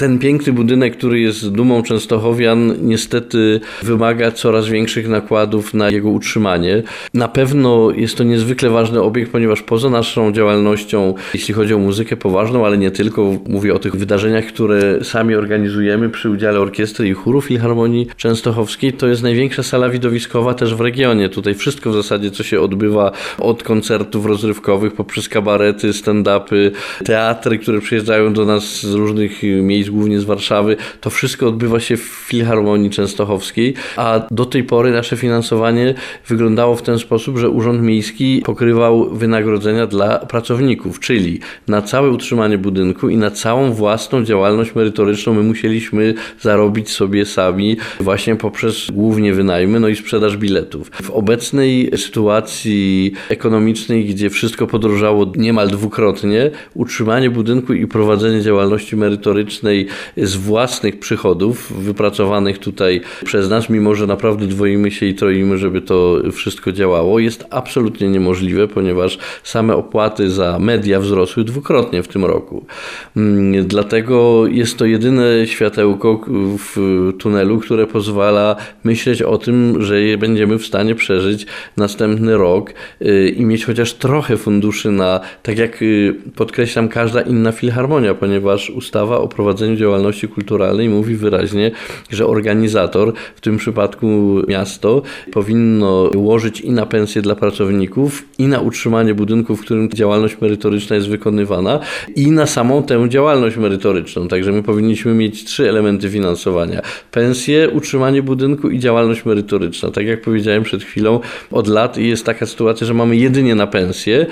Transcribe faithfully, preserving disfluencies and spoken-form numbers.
ten piękny budynek, który jest dumą Częstochowian, niestety wymaga coraz większych nakładów na jego utrzymanie. Na pewno jest to niezwykle ważny obiekt, ponieważ poza naszą działalnością, jeśli chodzi o muzykę poważną, ale nie tylko, mówię o tych wydarzeniach, które sami organizujemy przy udziale orkiestry i chóru Filharmonii Częstochowskiej, to jest największa sala widowiskowa też w regionie. Tutaj wszystko w zasadzie, co się odbywa od koncertów rozrywkowych poprzez kabarety, stand-upy, teatry, które przyjeżdżają do nas z różnych miejsc, głównie z Warszawy, to wszystko odbywa się w Filharmonii Częstochowskiej, a do tej pory nasze finansowanie wyglądało w ten sposób, że Urząd Miejski pokrywał wynagrodzenia dla pracowników, czyli na całe utrzymanie budynku i na całą własną działalność merytoryczną my musieliśmy zarobić sobie sami właśnie poprzez głównie wynajmy, no i sprzedaż biletów. W obecnej sytuacji ekonomicznej, gdzie wszystko podrożało niemal dwukrotnie, utrzymanie budynku i prowadzenie działalności merytorycznej z własnych przychodów wypracowanych tutaj przez nas, mimo że naprawdę dwoimy się i troimy, żeby to wszystko działało, jest absolutnie niemożliwe, ponieważ same opłaty za media wzrosły dwukrotnie w tym roku. Dlatego jest to jedyne światełko w tunelu, które pozwala myśleć o tym, że będziemy w stanie przeżyć następny rok i mieć chociaż trochę funduszy na, tak jak podkreślam, każda inna filharmonia, ponieważ ustawa o prowadzeniu działalności kulturalnej mówi wyraźnie, że organizator, w tym przypadku miasto, powinno łożyć i na pensje dla pracowników, i na utrzymanie budynku, w którym działalność merytoryczna jest wykonywana, i na samą tę działalność merytoryczną. Także my powinniśmy mieć trzy elementy finansowania. Pensje, utrzymanie budynku i działalność merytoryczna. Tak jak powiedziałem przed chwilą, od lat jest taka sytuacja, że mamy jedynie na pensje,